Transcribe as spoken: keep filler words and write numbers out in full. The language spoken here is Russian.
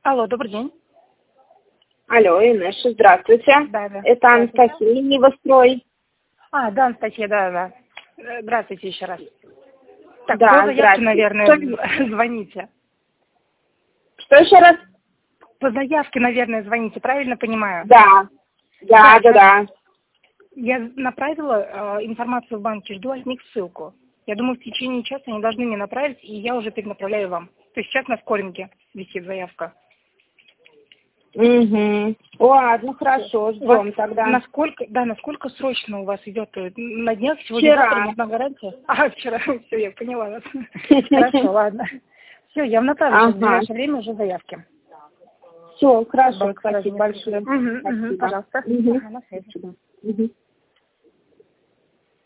Алло, добрый день. Алло, Инесса, здравствуйте. Да, да. Это Анастасия, Невострой. А, да, Анастасия, да, да. Э, Здравствуйте еще раз. Так, Да, по заявке, здравствуйте. наверное, Что, зв- звоните. что еще раз? По заявке, наверное, звоните, правильно понимаю? Да, да, да, да. Я направила э, информацию в банке, жду от них ссылку. Я думаю, в течение часа они должны мне направить, и я уже перенаправляю вам. То есть сейчас на скоринге висит заявка. Угу. Ладно, хорошо, У вас ждем тогда. насколько, да, насколько срочно у вас идет? э, На днях, сегодня-завтра Вчера. нужна гарантия? А, вчера, все, я поняла вас. Хорошо, ладно. Все, я направлю сейчас в Ага. ближайшее время уже заявки. Все, хорошо, Банк сразу. спасибо большое. Угу, угу, Спасибо. пожалуйста. Угу. Ага, на связи. Спасибо. Угу.